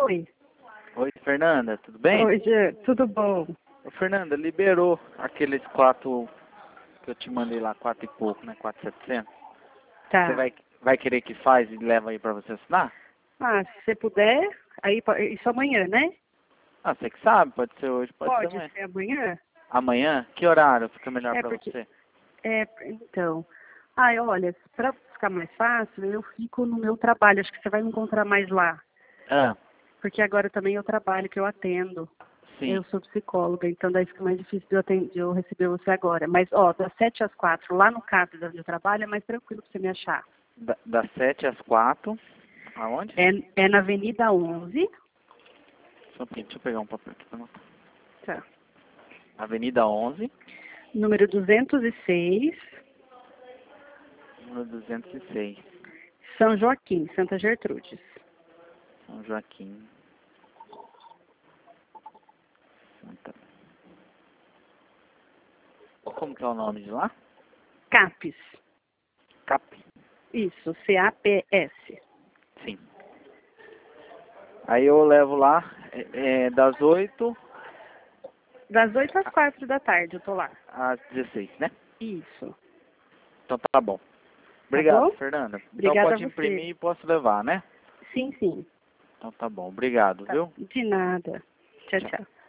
Oi. Oi, Fernanda, tudo bem? Oi, Jean. Tudo bom? Ô, Fernanda, liberou aqueles 4 que eu te mandei lá, 4 e pouco, né? 4.700. Tá. Você vai querer que faz e leva aí pra você assinar? Ah, se você puder, aí isso amanhã, né? Ah, você que sabe, pode ser hoje, pode ser amanhã. Ser amanhã? Amanhã? Que horário fica melhor É pra porque... você? Então... Ai, olha, pra ficar mais fácil, eu fico no meu trabalho. Acho que você vai me encontrar mais lá. Ah, Porque agora também eu trabalho, que eu atendo. sim. Eu sou psicóloga, então daí fica mais difícil de eu receber você agora. Mas, ó, das 7 às 4, lá no CAP onde eu trabalho, é mais tranquilo pra você me achar. Das 7 às 4. Aonde? É na Avenida 11. Só um pouquinho, deixa eu pegar um papel aqui pra anotar. Tá. Avenida 11, Número 206, número 206, São Joaquim, Santa Gertrudes. São Joaquim. Santa. Como que é o nome de lá? CAPES. CAP. Isso, CAPS. Sim. Aí eu levo lá das 8 Das 8 às 4 da tarde eu tô lá. às 16, né? Isso. Então tá bom. Tá Obrigado, bom? Fernanda. Então Obrigada a pode você. imprimir e posso levar, né? Sim, sim. Então tá bom. Obrigado, Tá. viu? De nada. Tchau, Tchau. tchau.